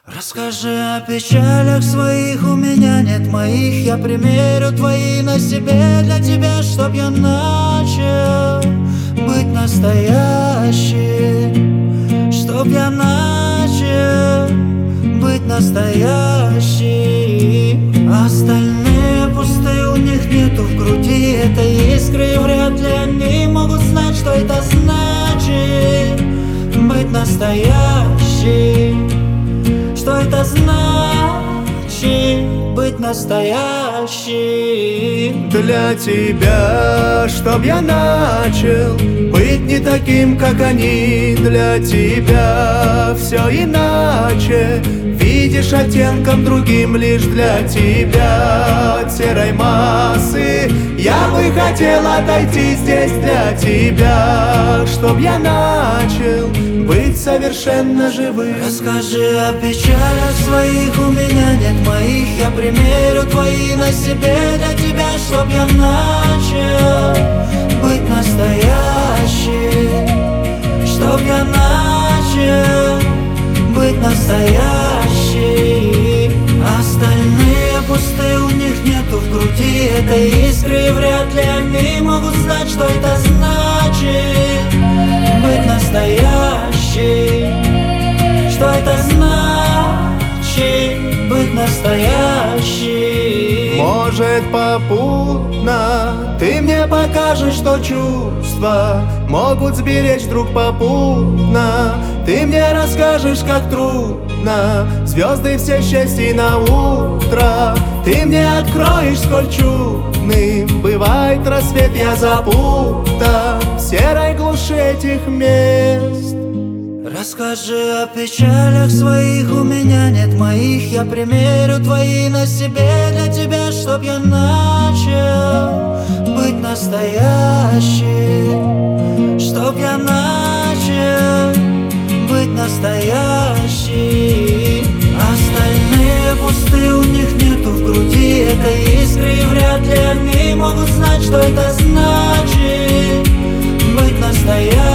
Расскажи о печалях своих, у меня нет моих. Я примерю твои на себе для тебя, чтоб я начал быть настоящим. Чтоб я начал быть настоящим. Остальные пустые, у них нету в груди этой искры, и вряд ли они могут знать, что это значит быть настоящим. Что это значит быть настоящим? Для тебя, чтоб я начал быть не таким, как они. Для тебя все иначе, видишь оттенком другим. Лишь для тебя от серой массы я бы хотел отойти здесь. Для тебя, чтоб я начал быть совершенно живым. Расскажи о печалях своих, у меня нет моих. Я примерю твои на себе для тебя, чтоб я начал быть настоящим. Чтоб я начал быть настоящим. Остальные пустые, у них нету в груди этой искры, и вряд ли они могут знать, что это значит быть настоящим. Что это значит быть настоящим? Может, попутно ты мне покажешь, что чувства могут сберечь вдруг попутно. Ты мне расскажешь, как трудно звезды все счастья на утро. Ты мне откроешь, сколь чудным бывает рассвет. Я запутан в серой глуши этих мест. Расскажи о печалях своих, у меня нет моих. Я примерю твои на себе для тебя, чтоб я начал быть настоящим. Чтоб я начал быть настоящим. Остальные пустые, у них нету в груди этой искры, и вряд ли они могут знать, что это значит быть настоящим.